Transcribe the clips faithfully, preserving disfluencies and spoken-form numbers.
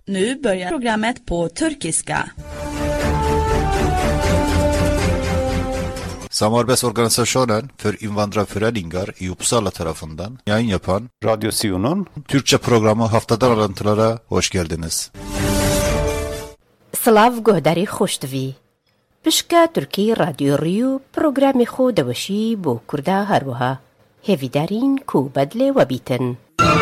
Nu börjar programmet på turkiska. Samarbetsorganisationen för invandrarföreningar i Uppsala tarafından yayın yapan Radyo Siyon'un Türkçe programı Haftadan Alıntılara hoş geldiniz. Slav guhdari khoshtavi. Pişka Türkiye Radyo Riyo programı xo dawşi bo Kurda haruha. Hevidarin ku badle ve bitin.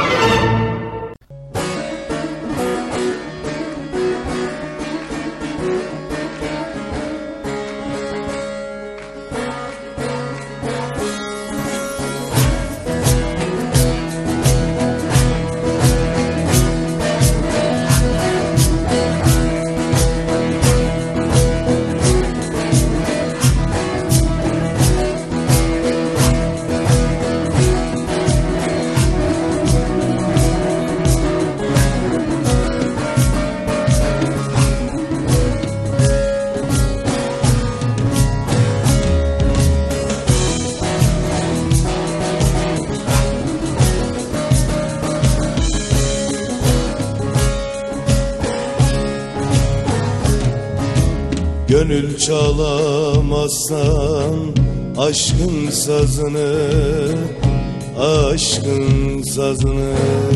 Gönül çalamazsan aşkın sazını, aşkın sazını.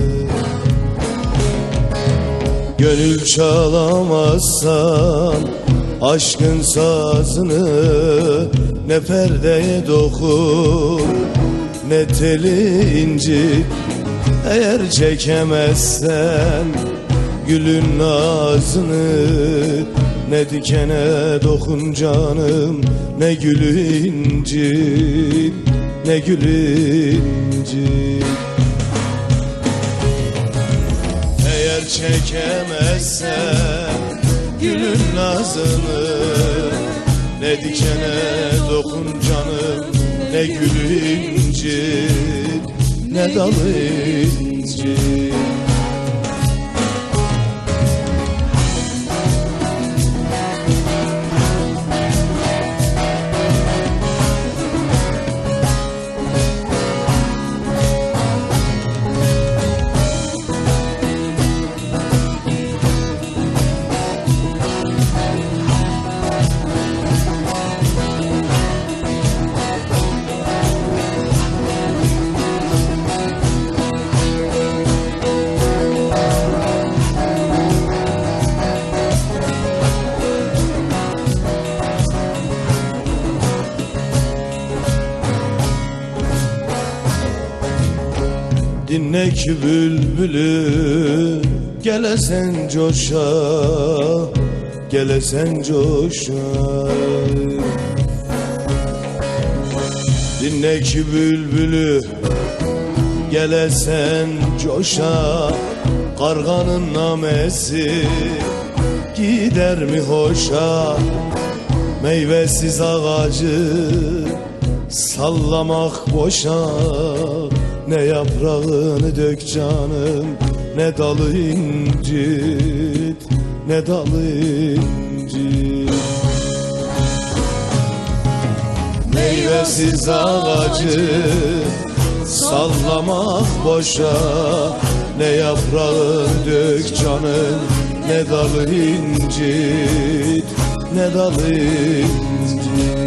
Gönül çalamazsan aşkın sazını, ne perdeye dokun ne teli incit. Eğer çekemezsen gülün nazını, ne dikene dokun canım, ne gülü incit, ne gülü incit. Eğer çekemezsen gülün nazını, ne dikene dokun canım, ne gülü incit, ne dalı incit. Dinle ki bülbülü, gelesen coşa, gelesen coşa. Dinle ki bülbülü, gelesen coşa. Karganın namesi gider mi hoşa? Meyvesiz ağacı sallamak boşa. Ne yaprağını dök canım, ne dalı incit, ne dalı incit. Meyvesiz ağacı sallamak boşa. Ne yaprağını dök canım, ne dalı incit, ne dalı incit.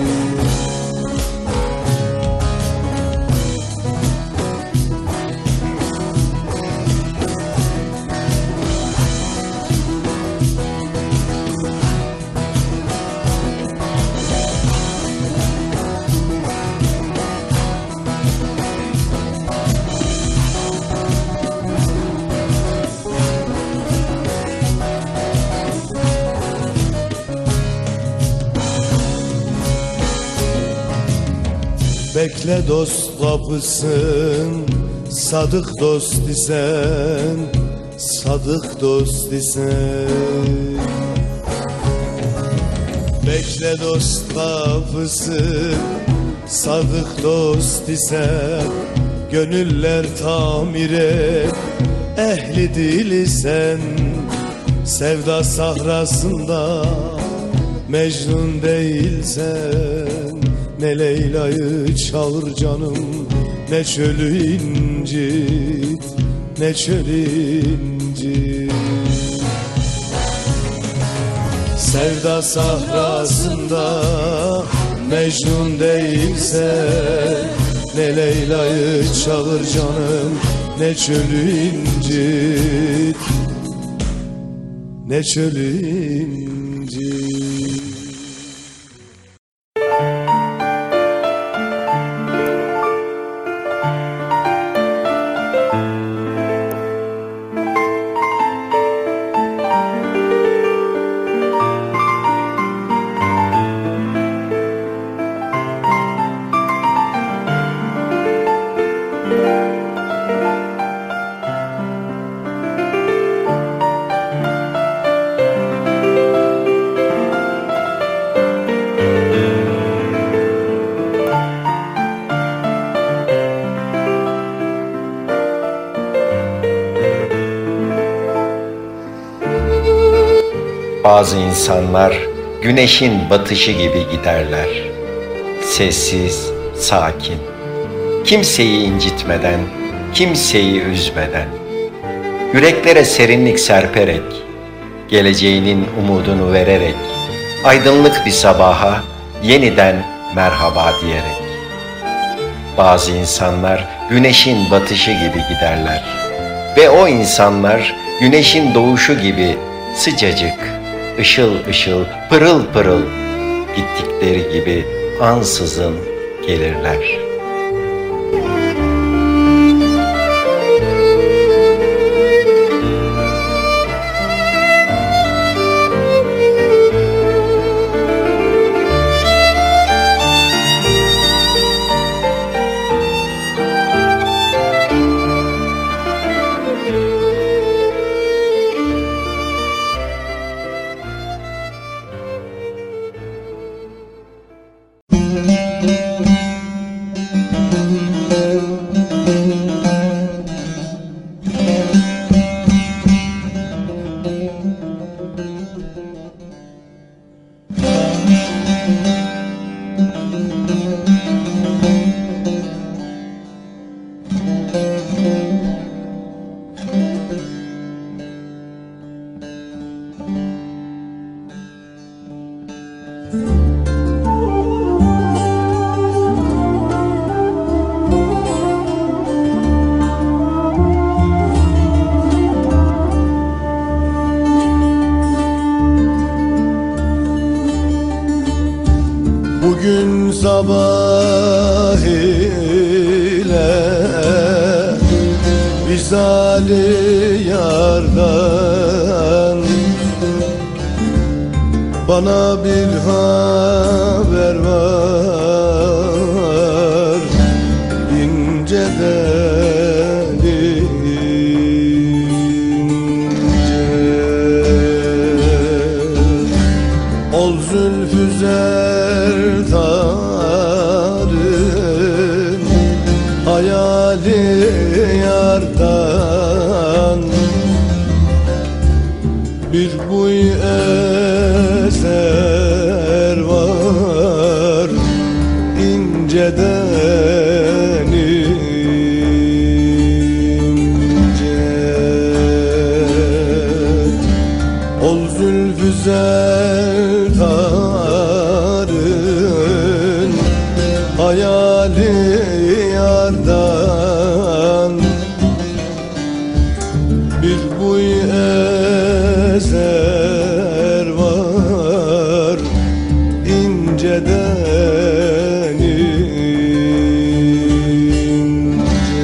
Bekle dost kapısın, sadık dost isen, sadık dost isen. Bekle dost kapısın, sadık dost isen. Gönüller tamir et, ehli dil isen. Sevda sahrasında Mecnun değilsen, ne Leyla'yı çağır canım, ne çölü incit, ne çölü incit. Sevda sahrasında Mecnun değilse, ne Leyla'yı çağır canım, ne çölü incit, ne çölü incit. Bazı insanlar güneşin batışı gibi giderler. Sessiz, sakin. Kimseyi incitmeden, kimseyi üzmeden. Yüreklere serinlik serperek, geleceğinin umudunu vererek, aydınlık bir sabaha yeniden merhaba diyerek. Bazı insanlar güneşin batışı gibi giderler. Ve o insanlar güneşin doğuşu gibi sıcacık, ışıl ışıl, pırıl pırıl, gittikleri gibi ansızın gelirler. Bugün sabah ile vizali yardan bana bir haber var inceden ince. Ol zülfü zerdarın hayali yardan bir buy eser var inceden ince. Ol zülfü zerdarın hayali yardan bir buy eser var inceden ince.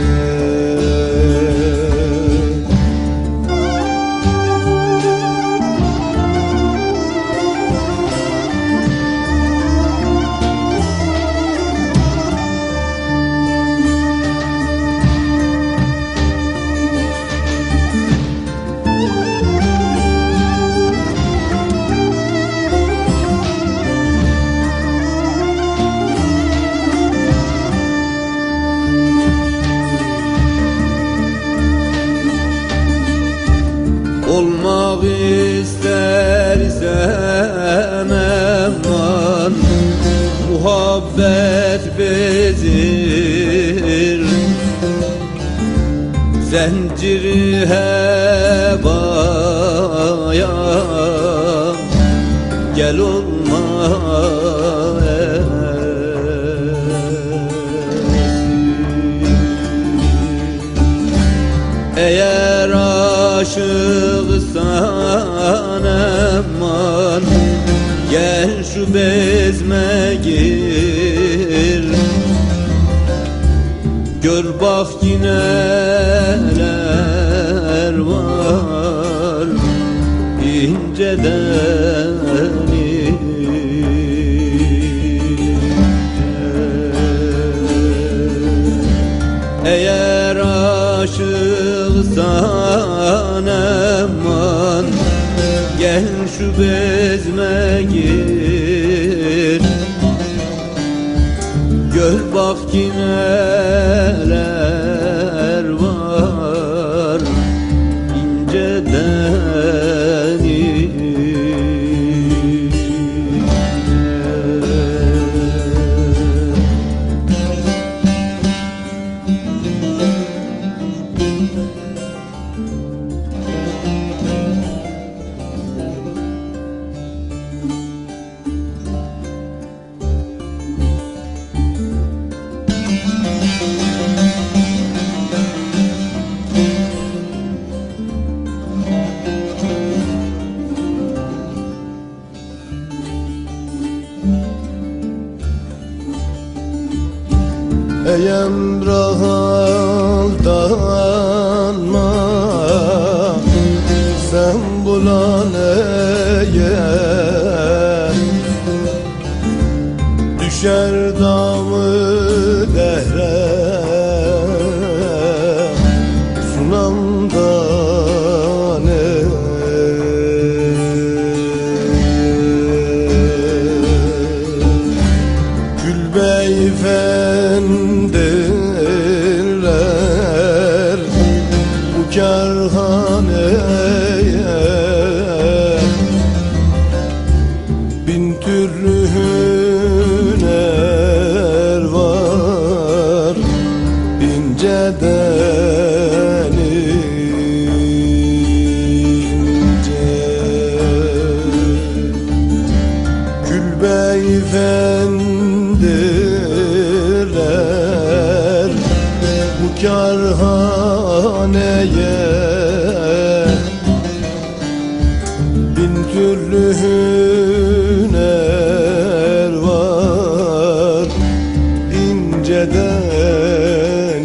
Olmak istersen eman muhabbet bezir, zinciri hebaya gel olma eğer aşıksan aman gel şu bezme gir gör bak yineler var inceden eğer aşıksan aman gel şu bezme gir gör bak neler var inceden ince. Ey emrahdanma sen bulan eğer düşer damı dehre sunamdan Gül beyefendiler bu kerhaneye bin türlü hüner var inceden ince. Gül beyefendiler bu kerhaneye bin türlü hüner var inceden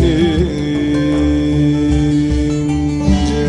ince.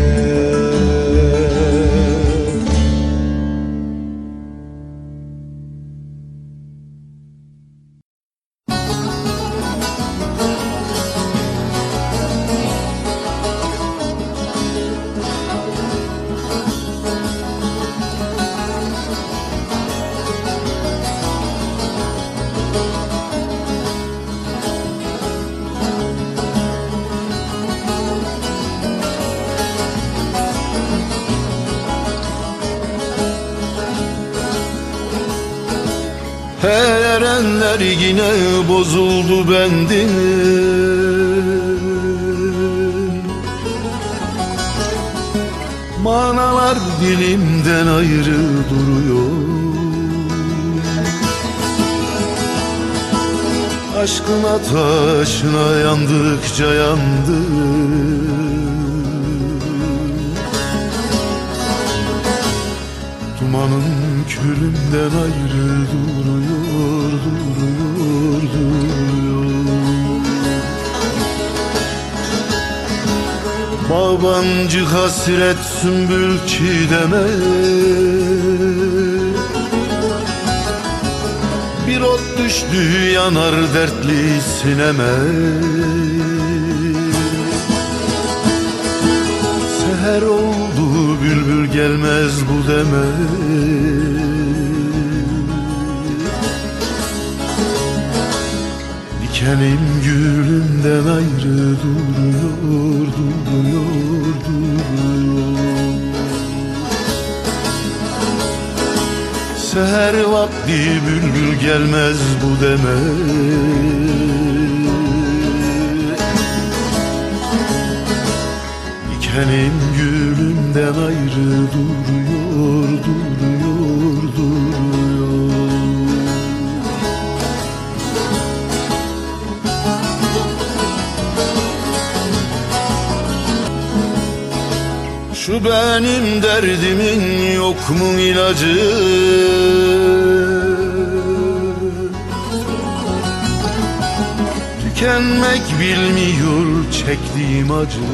Erenler yine bozuldu bendim, manalar dilimden ayrı duruyor. Aşkın ateşine yandıkça yandım, dumanın külünden ayrı duruyor, duruyor, duruyor. Bağbancı hasret sümbül çiğdeme, bir ot düştü yanar dertli sineme. Seher oldu bülbül gelmez bu deme, dikenim gülümden ayrı duruyor, duruyor, duruyor. Seher vakti bülbül gelmez bu deme, dikenim gülümden ayrı duruyor, duruyor, duruyor. Şu benim derdimin yok mu ilacı? Tükenmek bilmiyor çektiğim acı.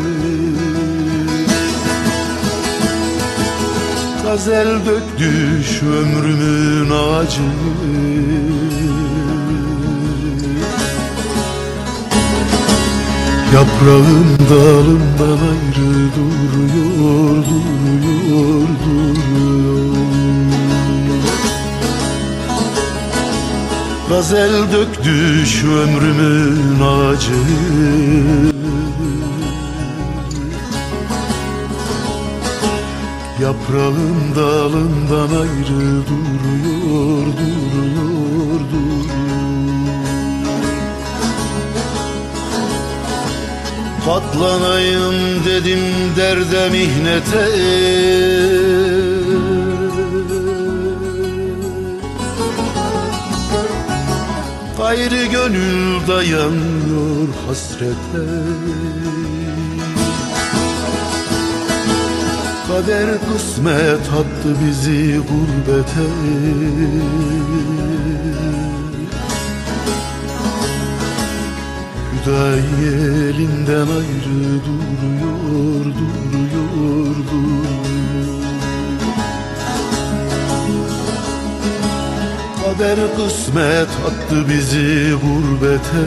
Gazel döktü şu ömrümün ağacı. Yaprağın dalından ayrı duruyor, duruyor, duruyor. Gazel döktü şu ömrümün ağacı. Yaprağın dalından ayrı duruyor, duruyor, duruyor. Katlanayım dedim derde mihnete. Gayrı gönül dayanmıyor hasrete. Kader kısmet attı bizi gurbete. Hüdayi elinden ayrı duruyor, duruyor, duruyor. Kader kısmet attı bizi gurbete.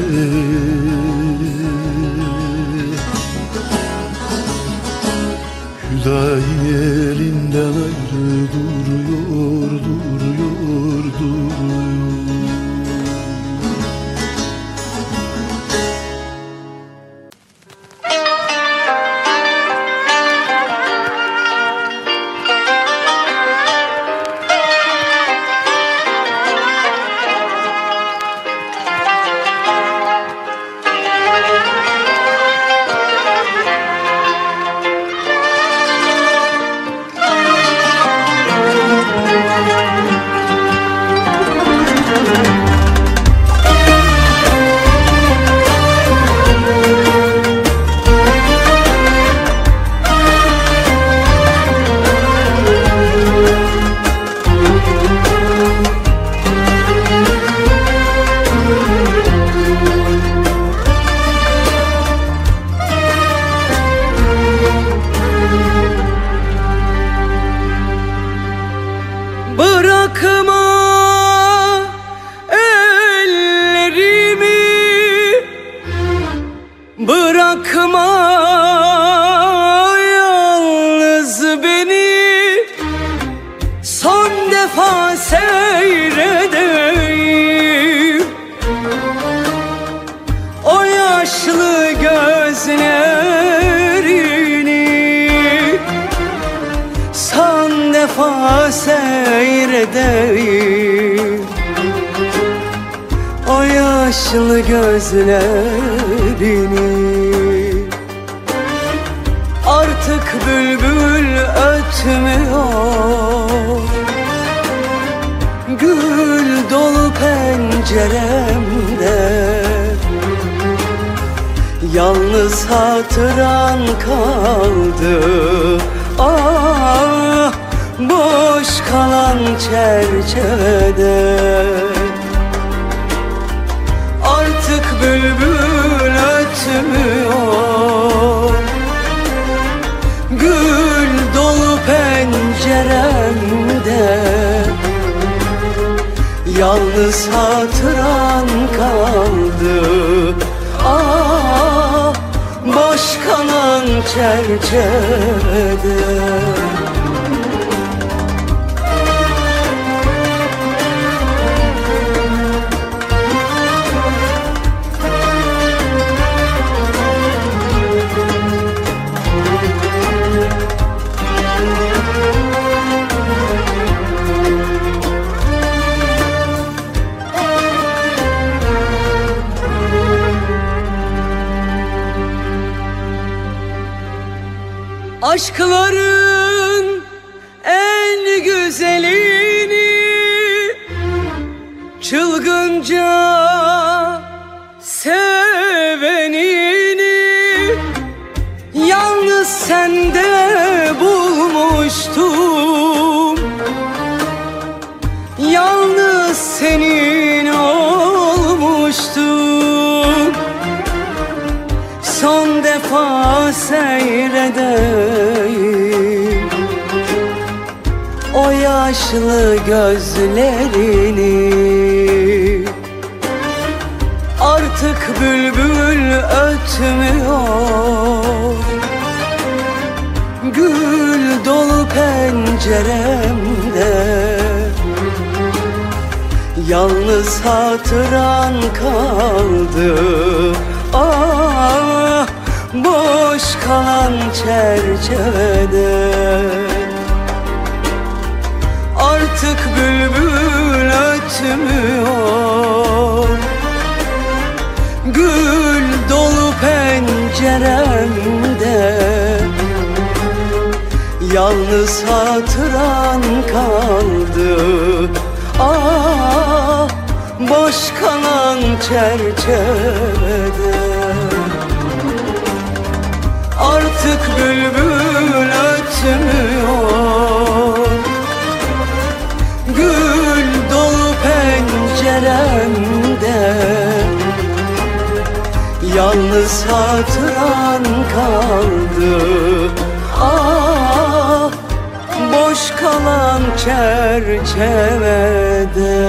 Hüdayi elinden ayrı duruyor, duruyor, duruyor. Seyredeyim o yaşlı gözlerini. Artık bülbül ötmüyor, gül dolu penceremde. Yalnız hatıran kaldı, ah, boş kalan çerçevede. Artık bülbül ötmüyor, gül dolu penceremde. Yalnız hatıran kaldı, ah, boş kalan çerçevede. Aşkların en güzelini çılgınca sevenini yalnız sende defa seyredeyim o yaşlı gözlerini. Artık bülbül ötmüyor, gül dolu penceremde. Yalnız hatıran kaldı, ah, boş kalan çerçevede. Artık bülbül ötmüyor, gül dolu penceremde. Yalnız hatıran kaldı, ah, boş kalan çerçevede. Artık bülbül ötmüyor, gül dolu penceremde. Yalnız hatıran kaldı, ah, boş kalan çerçevede.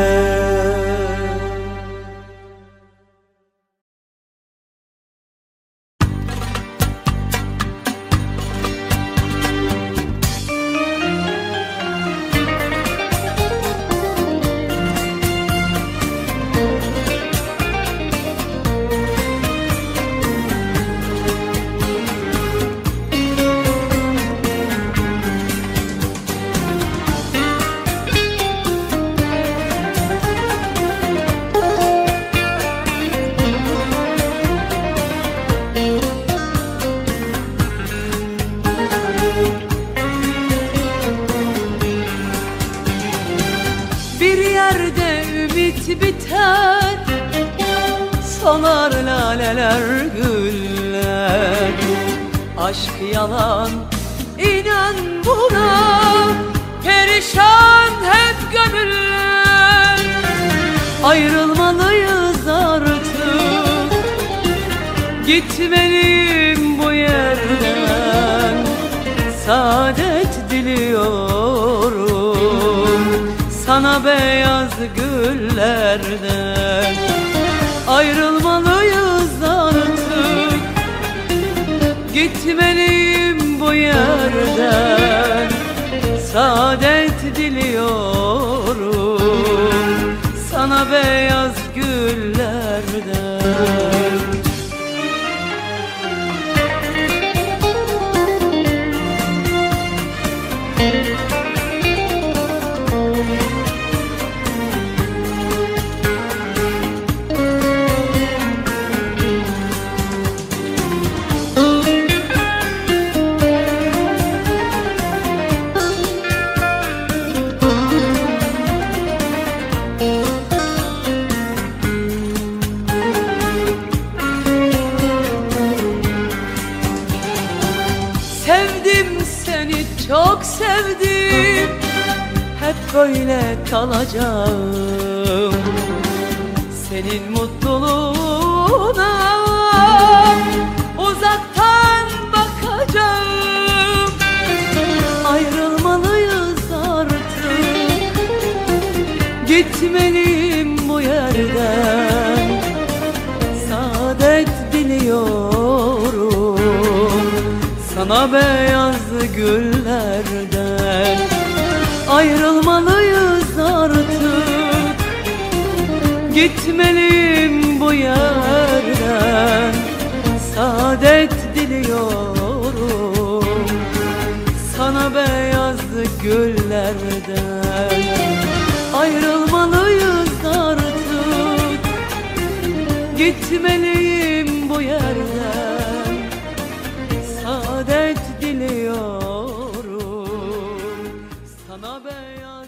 Biter, solar laleler güller. Aşk yalan, inan buna, perişan hep gönüller. Ayrılmalıyız artık, gitmeliyim bu yerden. Saadet diliyorum sana beyaz güllerden. Ayrılmalıyız artık, gitmeliyim bu yerden. Saadet diliyorum sana beyaz güllerden. Çok sevdim, hep böyle kalacağım. Senin mutluluğuna uzaktan bakacağım. Ayrılmalıyız artık, gitmeliyim bu yerden. Saadet diliyorum sana beyaz güllerden. Ayrılmalıyız artık, gitmeliyim bu yerden. Saadet diliyorum sana beyaz güllerden. Ayrılmalıyız artık, gitmeliyim bu yerden. Saadet diliyorum sana beyaz.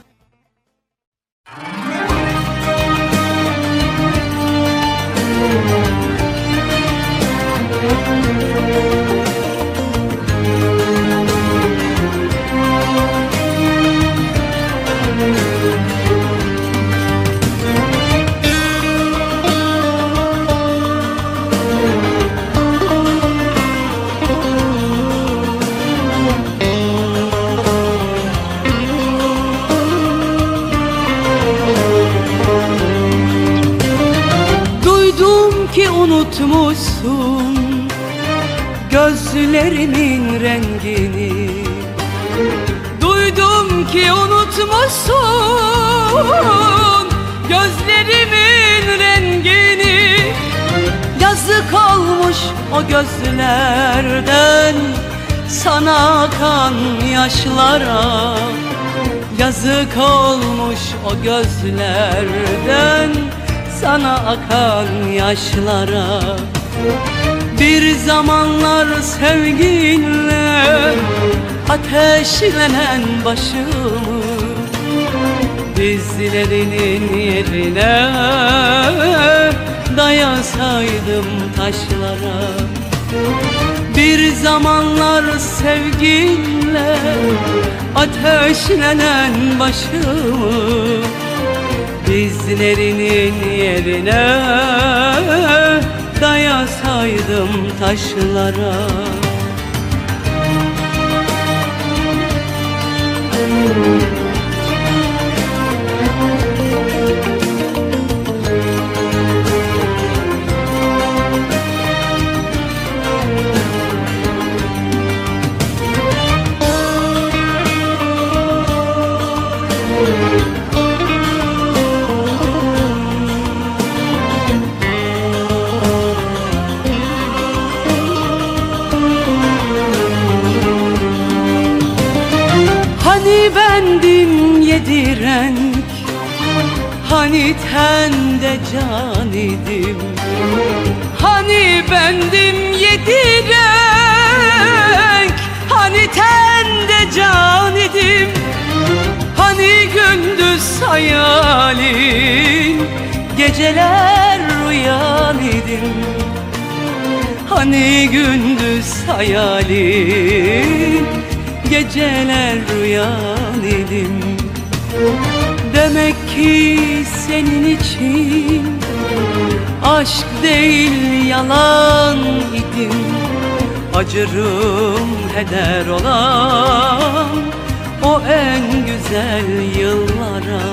gözlerimin rengini. Duydum ki unutmuşsun gözlerimin rengini. Yazık olmuş o gözlerden sana akan yaşlara. Yazık olmuş o gözlerden sana akan yaşlara. Bir zamanlar sevginle ateşlenen başımı dizlerinin yerine dayasaydım taşlara. Bir zamanlar sevginle ateşlenen başımı dizlerinin yerine dayasaydım taşlara. Hani bendim yedi renk, hani tende can idim. Hani bendim yedi renk, hani tende can idim. Hani gündüz hayalin, geceler rüyan idim. Hani gündüz hayalin, geceler rüyan idim. Demek ki senin için aşk değil yalan idim. Acırım heder olan o en güzel yıllara.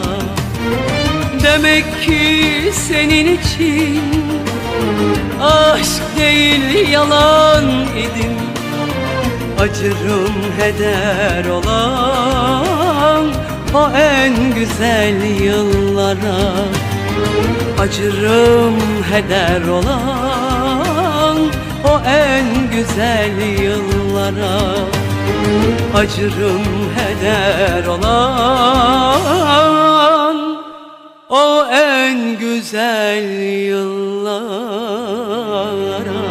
Demek ki senin için aşk değil yalan idim. Acırım heder olan o en güzel yıllara. Acırım heder olan o en güzel yıllara. Acırım heder olan o en güzel yıllara.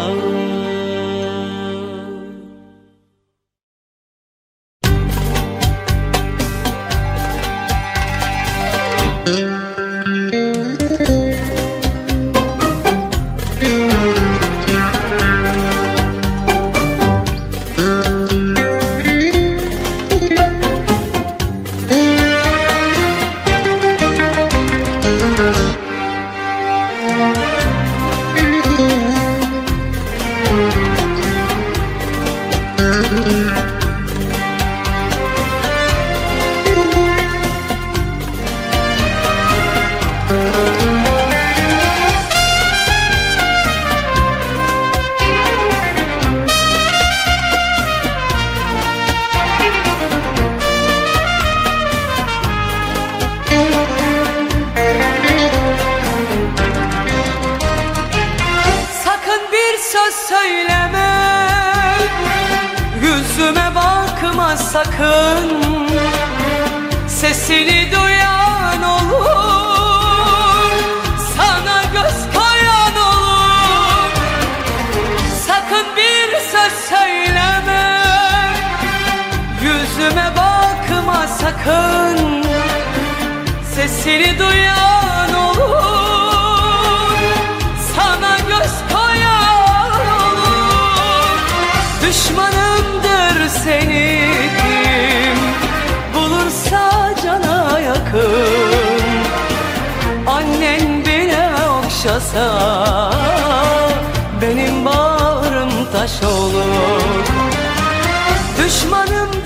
Sakın sesini duyan olur, sana göz koyan olur. Sakın bir söz söyleme, yüzüme bakma sakın. Sesini duyan olur, sana göz koyan olur. Düşmanımdır senin yakın. Annen bile okşasa benim bağrım taş olur. Düşmanım